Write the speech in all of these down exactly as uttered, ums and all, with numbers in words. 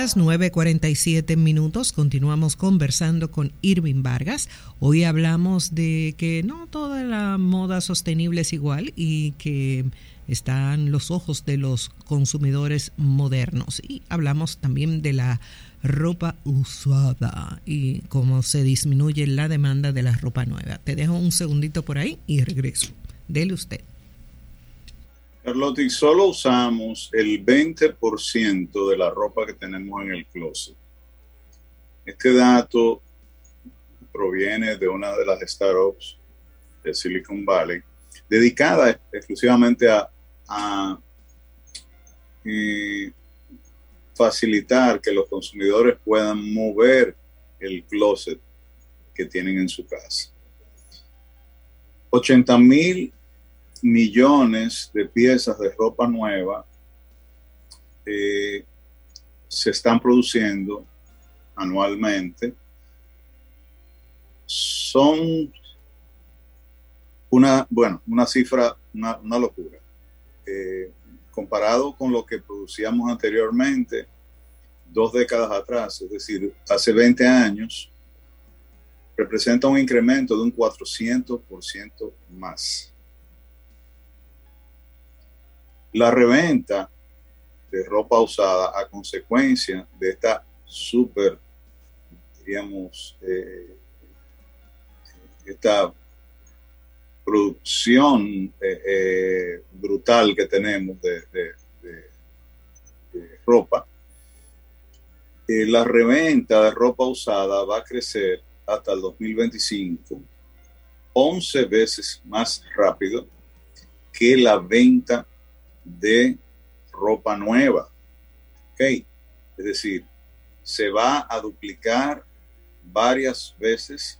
nueve cuarenta y siete minutos, continuamos conversando con Irving Vargas. Hoy hablamos de que no toda la moda sostenible es igual y que están los ojos de los consumidores modernos. Y hablamos también de la ropa usada y cómo se disminuye la demanda de la ropa nueva. Te dejo un segundito por ahí y regreso. Dele usted. Carlotti, solo usamos el veinte por ciento de la ropa que tenemos en el closet. Este dato proviene de una de las startups de Silicon Valley, dedicada exclusivamente a, a eh, facilitar que los consumidores puedan mover el closet que tienen en su casa. ochenta mil millones de piezas de ropa nueva eh, se están produciendo anualmente. Son una, bueno, una cifra, una, una locura. Eh, comparado con lo que producíamos anteriormente, dos décadas atrás, es decir, hace veinte años, representa un incremento de un cuatrocientos por ciento más. La reventa de ropa usada a consecuencia de esta súper, diríamos, eh, esta producción eh, eh, brutal que tenemos de, de, de, de ropa, eh, la reventa de ropa usada va a crecer hasta el dos mil veinticinco once veces más rápido que la venta de ropa nueva. ¿Okay? Es decir, se va a duplicar varias veces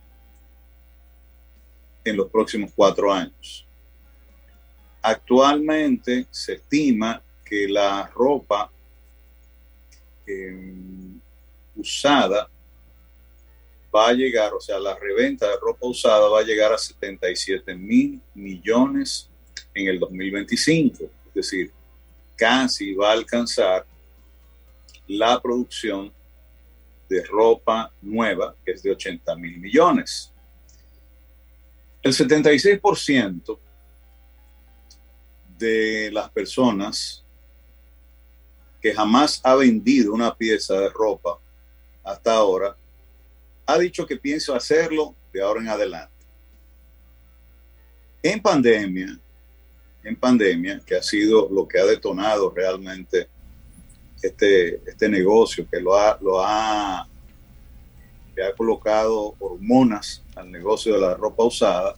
en los próximos cuatro años. Actualmente se estima que la ropa eh, usada va a llegar, o sea, la reventa de ropa usada va a llegar a setenta y siete mil millones en el dos mil veinticinco. Es decir, casi va a alcanzar la producción de ropa nueva, que es de ochenta mil millones. El setenta y seis por ciento de las personas que jamás ha vendido una pieza de ropa hasta ahora ha dicho que piensa hacerlo de ahora en adelante. En pandemia, en pandemia, que ha sido lo que ha detonado realmente este, este negocio, que lo ha, lo ha, le ha colocado hormonas al negocio de la ropa usada.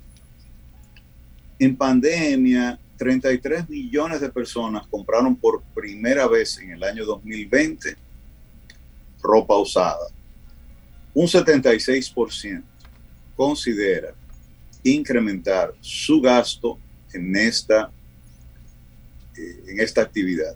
En pandemia, treinta y tres millones de personas compraron por primera vez en el año dos mil veinte ropa usada. Un setenta y seis por ciento considera incrementar su gasto en esta, eh, en esta actividad.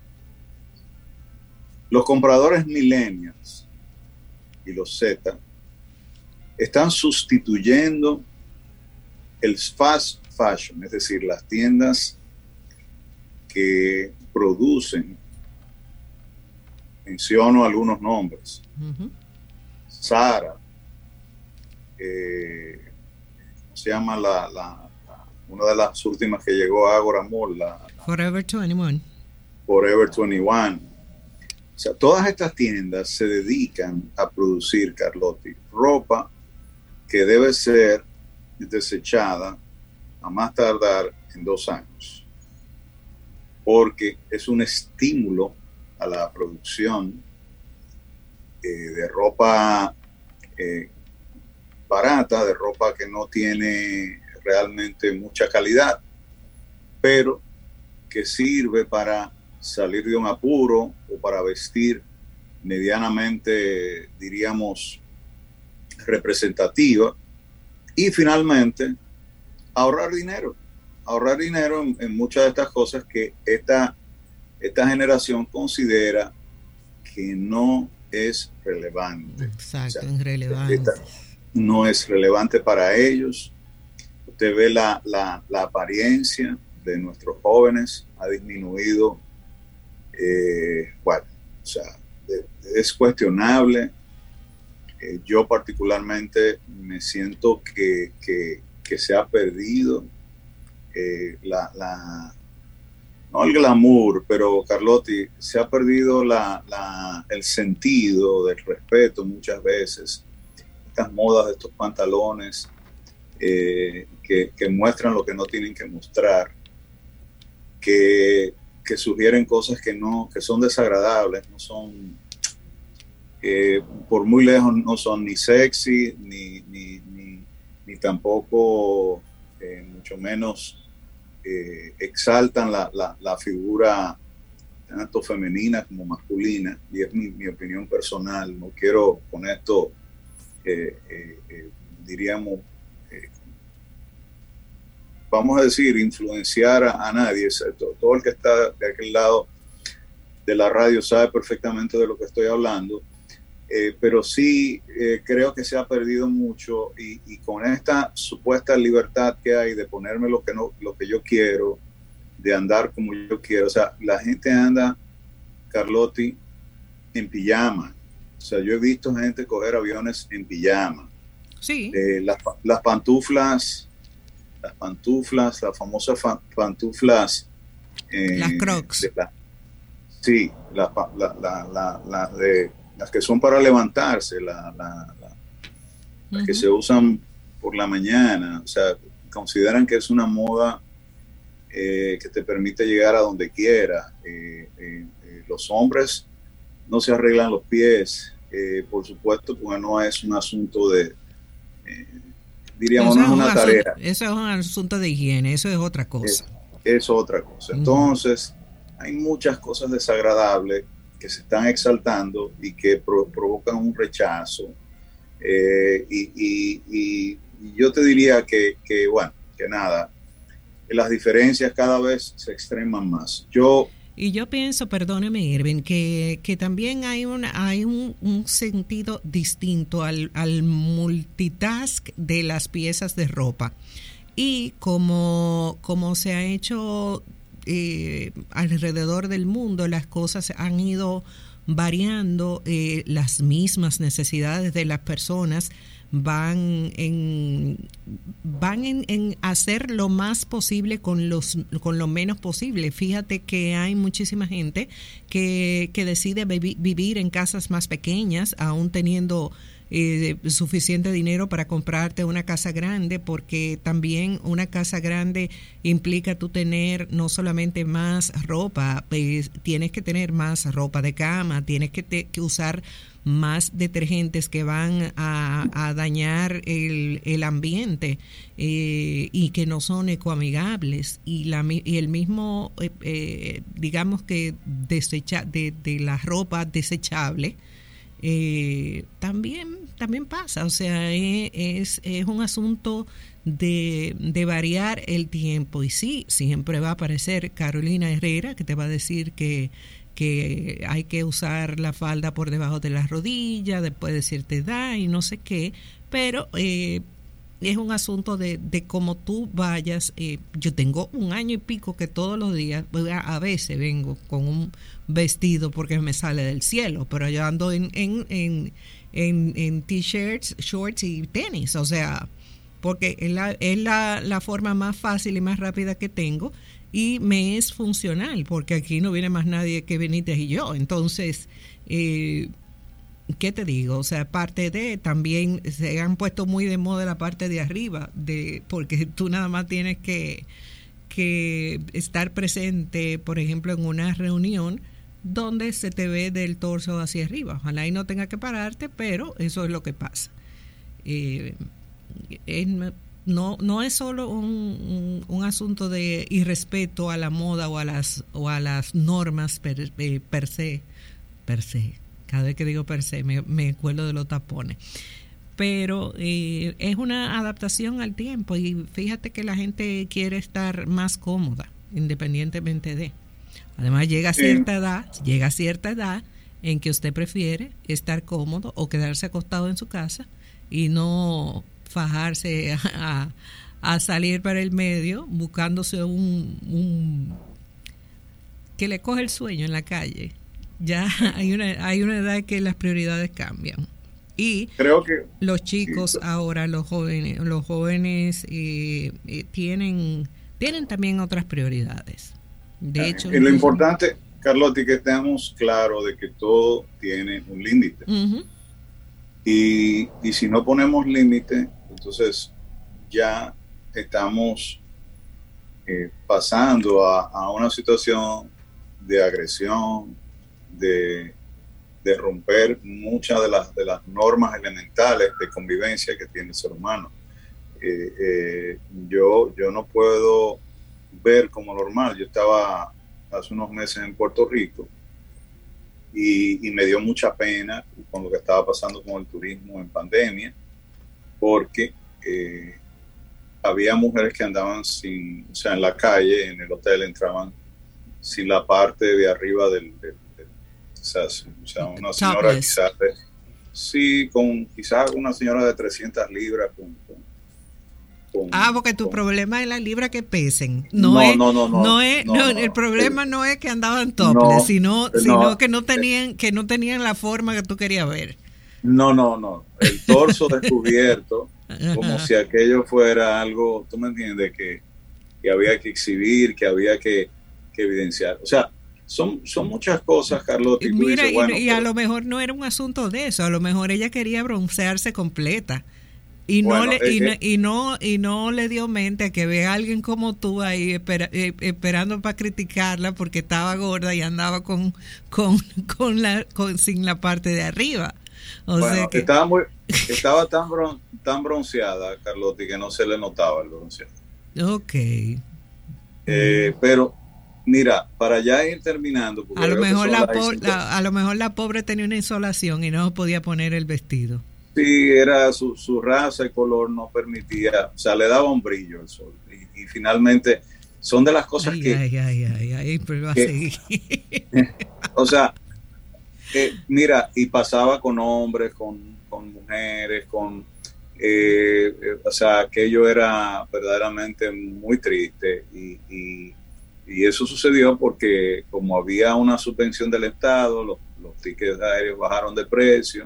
Los compradores millennials y los Z están sustituyendo el fast fashion, es decir, las tiendas que producen, menciono algunos nombres, uh-huh. Zara, eh, ¿cómo se llama la, la, la, una de las últimas que llegó a Agora Mall? La, la Forever veintiuno. Forever veintiuno. O sea, todas estas tiendas se dedican a producir, Carlotti, ropa que debe ser desechada a más tardar en dos años, porque es un estímulo a la producción eh, de ropa eh, barata, de ropa que no tiene realmente mucha calidad, pero que sirve para salir de un apuro o para vestir medianamente, diríamos, representativa, y finalmente ahorrar dinero, ahorrar dinero en, en muchas de estas cosas que esta, esta generación considera que no es relevante. Exacto, o sea, irrelevante. Esta, no es relevante para ellos. Usted ve la, la, la apariencia de nuestros jóvenes ha disminuido, eh, bueno, o sea, de, es cuestionable. Eh, yo particularmente me siento que, que, que se ha perdido eh, la, la, no el glamour, pero Carlotti, se ha perdido la, la, el sentido del respeto muchas veces. Estas modas de estos pantalones eh, que, que muestran lo que no tienen que mostrar, que, que sugieren cosas que no, que son desagradables, no son, eh, por muy lejos no son ni sexy, ni, ni, ni, ni tampoco, eh, mucho menos, eh, exaltan la, la, la figura tanto femenina como masculina, y es mi, mi opinión personal. No quiero con esto, eh, eh, eh, diríamos, eh, vamos a decir, influenciar a, a nadie. Todo, todo el que está de aquel lado de la radio sabe perfectamente de lo que estoy hablando, eh, pero sí eh, creo que se ha perdido mucho, y, y con esta supuesta libertad que hay de ponerme lo que, no, lo que yo quiero, de andar como yo quiero. O sea, la gente anda, Carlotti, en pijama. O sea, yo he visto gente coger aviones en pijama. Sí. Eh, las, las pantuflas, las pantuflas, las famosas fa- pantuflas. Eh, las Crocs. De la, sí, la, la, la, la, la de, las que son para levantarse, la, la, la, las uh-huh. que se usan por la mañana. O sea, consideran que es una moda eh, que te permite llegar a donde quiera. Eh, eh, eh, los hombres no se arreglan los pies, eh, por supuesto, porque no es un asunto de, eh, diríamos, no es una asunto, tarea. Eso es un asunto de higiene, eso es otra cosa. Es, es otra cosa. Entonces, uh-huh. hay muchas cosas desagradables que se están exaltando y que pro, provocan un rechazo. Eh, y, y, y, y yo te diría que, que, bueno, que nada, que las diferencias cada vez se extreman más. Yo... Y yo pienso, perdóneme Irving, que, que también hay, una, hay un, un sentido distinto al, al multitask de las piezas de ropa. Y como, como se ha hecho eh, alrededor del mundo, las cosas han ido variando, eh, las mismas necesidades de las personas van en van en, en hacer lo más posible con los con lo menos posible. Fíjate que hay muchísima gente que, que decide vivi, vivir en casas más pequeñas, aún teniendo eh, suficiente dinero para comprarte una casa grande, porque también una casa grande implica tú tener no solamente más ropa, pues, tienes que tener más ropa de cama, tienes que, te, que usar más detergentes que van a, a dañar el, el ambiente eh, y que no son ecoamigables, y, la, y el mismo eh, eh, digamos que desecha, de, de la ropa desechable eh, también también pasa. O sea, es, es un asunto de, de variar el tiempo, y sí, siempre va a aparecer Carolina Herrera que te va a decir que que hay que usar la falda por debajo de las rodillas después de cierta edad y no sé qué, pero eh, es un asunto de, de cómo tú vayas. Eh, yo tengo un año y pico que todos los días, a veces vengo con un vestido porque me sale del cielo, pero yo ando en, en, en, en, en t-shirts, shorts y tenis, o sea, porque es, la, es la, la forma más fácil y más rápida que tengo. Y me es funcional, porque aquí no viene más nadie que Benítez y yo. Entonces, eh, ¿qué te digo? O sea, parte de, también se han puesto muy de moda la parte de arriba, de porque tú nada más tienes que, que estar presente, por ejemplo, en una reunión donde se te ve del torso hacia arriba. Ojalá y no tenga que pararte, pero eso es lo que pasa. Eh, en, No, no es solo un, un, un asunto de irrespeto a la moda o a las o a las normas per, eh, per se, per se. Cada vez que digo per se me, me acuerdo de los tapones. Pero eh, es una adaptación al tiempo, y fíjate que la gente quiere estar más cómoda, independientemente de. Además llega a cierta edad, llega a cierta edad en que usted prefiere estar cómodo o quedarse acostado en su casa y no fajarse a, a salir para el medio buscándose un, un que le coge el sueño en la calle, Ya hay una, hay una edad que las prioridades cambian. Y creo que los chicos sí. ahora, los jóvenes, los jóvenes eh, eh, tienen, tienen también otras prioridades. De hecho, y lo importante, Carlotti, que estemos claros de que todo tiene un límite. Uh-huh. y, y si no ponemos límite, entonces ya estamos eh, pasando a, a una situación de agresión, de de romper muchas de las, de las normas elementales de convivencia que tiene el ser humano. Eh, eh, yo, yo no puedo ver como normal. Yo estaba hace unos meses en Puerto Rico y, y me dio mucha pena con lo que estaba pasando con el turismo en pandemia, porque eh, había mujeres que andaban sin, o sea, en la calle, en el hotel, entraban sin la parte de arriba del, del Quizás, o sea, una señora quizás de, sí, con quizás una señora de trescientas libras con, con, con ah, porque tu con, problema es la libra que pesen. No, no, es, no, no, no, no es, no, no, el problema eh, no es que andaban topless, no, sino, no, sino que no tenían, que no tenían la forma que tú querías ver. No, no, no. El torso descubierto, como si aquello fuera algo, tú me entiendes, que, que había que exhibir, que había que, que evidenciar. O sea, Son, son muchas cosas, Carlotti. Mira, dices, bueno, y, y a lo mejor no era un asunto de eso, a lo mejor ella quería broncearse completa y bueno, no le eh, y, no, eh, y no y no le dio mente a que vea a alguien como tú ahí espera, eh, esperando para criticarla porque estaba gorda y andaba con con con la con sin la parte de arriba. O bueno, sea que estaba muy estaba tan bron, tan bronceada, Carlotti, que no se le notaba el bronceado. Okay. Eh, mm. Pero mira, para ya ir terminando, a lo mejor la, po la a lo mejor la pobre tenía una insolación y no podía poner el vestido. Sí, era su, su raza y color no permitía, o sea, le daba un brillo al sol. Y, y finalmente son de las cosas ay, que... Ay, ay, ay, ay, pero va a que, seguir. O sea, eh, mira, y pasaba con hombres, con, con mujeres, con... Eh, eh, o sea, aquello era verdaderamente muy triste y... y Y eso sucedió porque como había una subvención del Estado, los, los tickets aéreos bajaron de precio,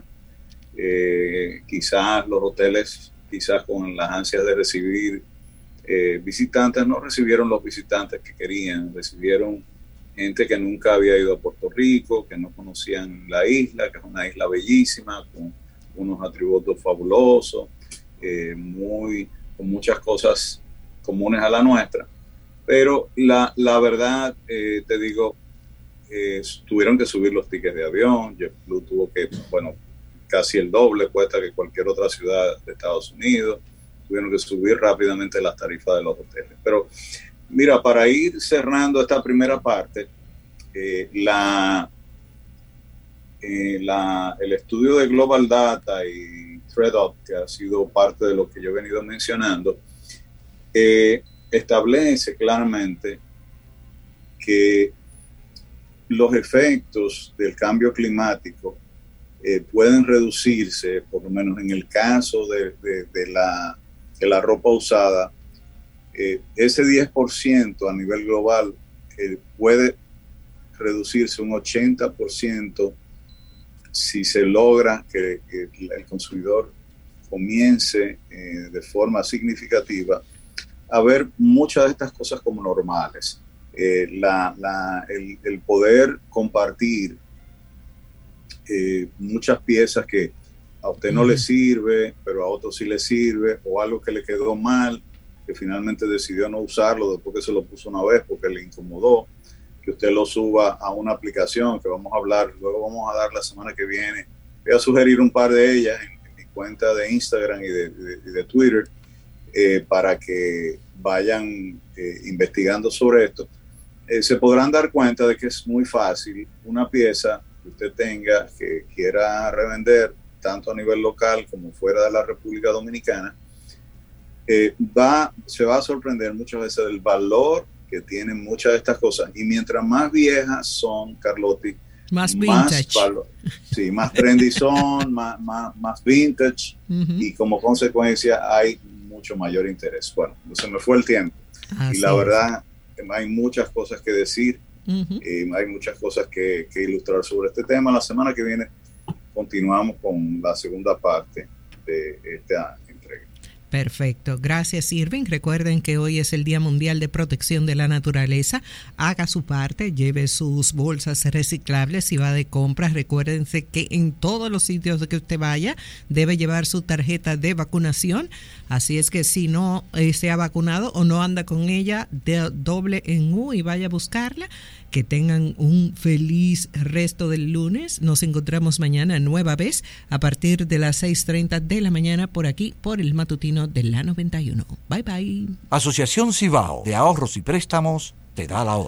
eh, quizás los hoteles, quizás con las ansias de recibir eh, visitantes, no recibieron los visitantes que querían, recibieron gente que nunca había ido a Puerto Rico, que no conocían la isla, que es una isla bellísima, con unos atributos fabulosos, eh, muy, con muchas cosas comunes a la nuestra. Pero la, la verdad, eh, te digo, eh, tuvieron que subir los tickets de avión. JetBlue tuvo que, bueno, casi el doble cuesta que cualquier otra ciudad de Estados Unidos. Tuvieron que subir rápidamente las tarifas de los hoteles. Pero mira, para ir cerrando esta primera parte, eh, la, eh, la, el estudio de Global Data y ThreadUp, que ha sido parte de lo que yo he venido mencionando, eh, establece claramente que los efectos del cambio climático eh, pueden reducirse, por lo menos en el caso de, de, de, la, de la ropa usada, eh, ese diez por ciento a nivel global eh, puede reducirse un ochenta por ciento si se logra que, que el consumidor comience eh, de forma significativa a ver muchas de estas cosas como normales. Eh, la, la, el, el poder compartir eh, muchas piezas que a usted no uh-huh. le sirve, pero a otro sí le sirve, o algo que le quedó mal, que finalmente decidió no usarlo después que se lo puso una vez porque le incomodó, que usted lo suba a una aplicación que vamos a hablar, luego vamos a dar la semana que viene. Voy a sugerir un par de ellas en, en mi cuenta de Instagram y de, de, de Twitter, Eh, para que vayan eh, investigando sobre esto. Eh, se podrán dar cuenta de que es muy fácil una pieza que usted tenga que quiera revender tanto a nivel local como fuera de la República Dominicana, eh, va, se va a sorprender muchas veces del valor que tienen muchas de estas cosas, y mientras más viejas son, Carlotti, más vintage, más, valor, sí, más trendy son, más, más, más vintage, uh-huh. y como consecuencia hay mucho mayor interés. Bueno, se me fue el tiempo. Así y la verdad, es. hay muchas cosas que decir, Uh-huh. Y hay muchas cosas que, que ilustrar sobre este tema. La semana que viene continuamos con la segunda parte de esta entrega. Perfecto, gracias Irving. Recuerden que hoy es el Día Mundial de Protección de la Naturaleza. Haga su parte, lleve sus bolsas reciclables si va de compras. Recuérdense que en todos los sitios que usted vaya debe llevar su tarjeta de vacunación. Así es que si no eh, se ha vacunado o no anda con ella, de, doble en U y vaya a buscarla. Que tengan un feliz resto del lunes. Nos encontramos mañana nueva vez a partir de las seis treinta de la mañana por aquí, por el matutino de la noventa y uno. Bye bye. Asociación Cibao de Ahorros y Préstamos te da la hora.